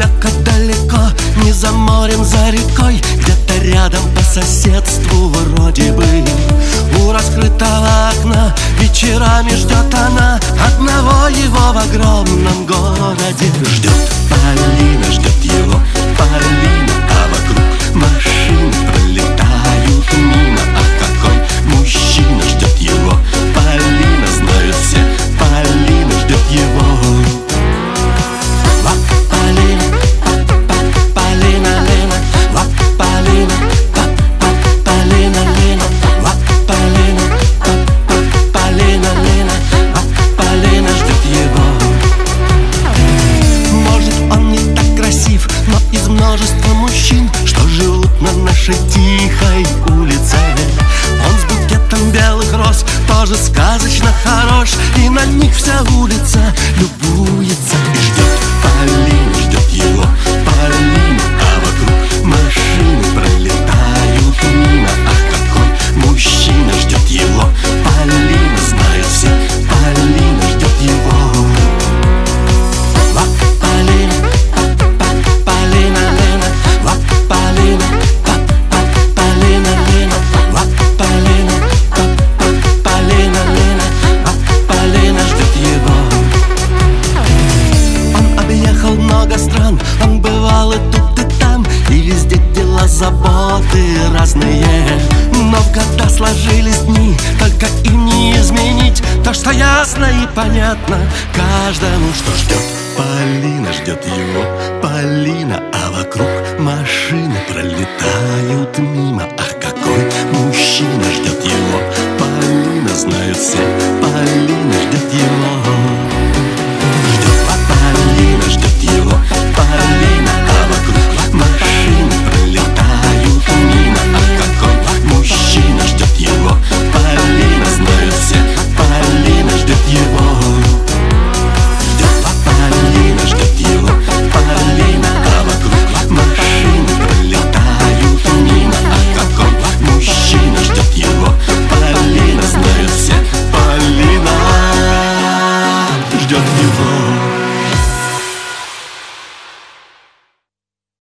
далеко, не за морем, за рекой, где-то рядом по соседству вроде бы. У раскрытого окна вечерами ждет она одного его в огромном городе. Ждет Полина, ждет его Полина, а вокруг машины пролетают мимо. Ах, какой мужчина ждет его Полина, знают все, Полина ждет его. Множество мужчин, что живут на нашей тихой улице. Он с букетом белых роз, тоже сказочно хорош, и на них вся улица любуется и ждет Полина, ждет его Полина, а вокруг машины пролетают мимо. Ах, какой мужчина ждет его Полина, знают все, Полина ждет его. Много стран, он бывал и тут, и там, и везде дела, заботы разные. Но в года сложились дни, только им не изменить то, что ясно и понятно каждому, что ждет Полина, ждет его Полина, а вокруг машины пролетают мимо. Ах, какой мужчина ждет его Полина, знают все, Полина ждет.